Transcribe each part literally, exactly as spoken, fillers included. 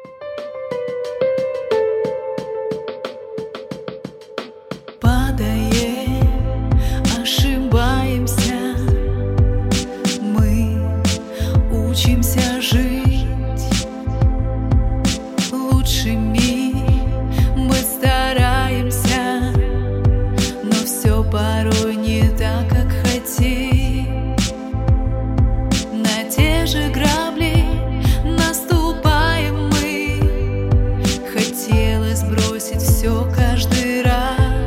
Падая, ошибаемся, мы учимся жить лучшими, мы стараемся, но все порой не так, как хотим. На те же грабли наступаем мы, хотелось бросить все каждый раз.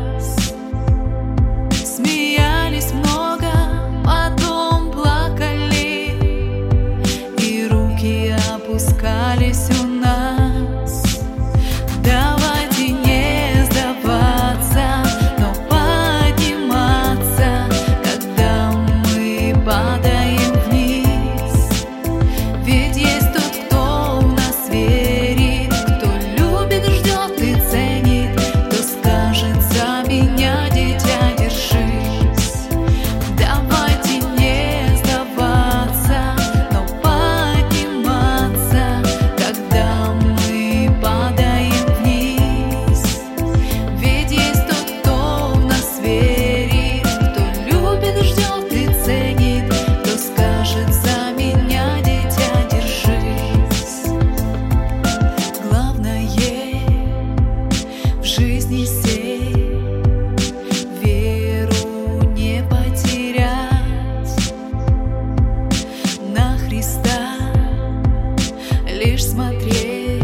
Смеялись много, потом плакали, и руки опускались у нас. Давайте не сдаваться, но подниматься, когда мы падаем вниз. Ведь есть тот, кто в нас верит, кто любит, ждет и ценит, кто скажет: за меня, дитя, держись. Давайте не сдаваться, но подниматься, когда мы падаем вниз. Ведь есть тот, кто в нас верит, кто любит, ждет и ценит, кто скажет: за меня, дитя, держись. Главное в жизни сей веру не потерять, на Христа лишь смотреть.